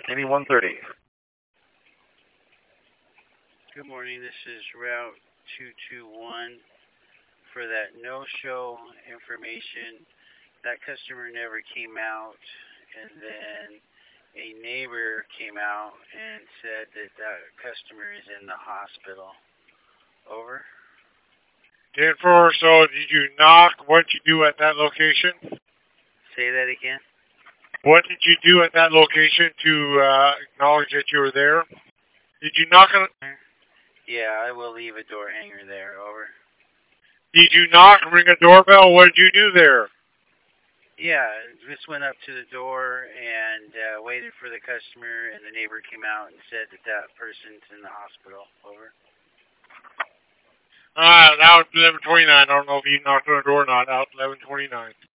Maybe 130. Good morning. This is Route 221 for that no-show information. That customer never came out, and then a neighbor came out and said that that customer is in the hospital. Over. 10-4, so did you knock? What did you do at that location? Say that again. What did you do at that location to acknowledge that you were there? Did you knock on? Yeah, I will leave a door hanger there. Over. Did you knock and ring a doorbell? What did you do there? Yeah, just went up to the door and waited for the customer, and the neighbor came out and said that that person's in the hospital. Over. That was 11:29. I don't know if you knocked on the door or not. Out 11:29.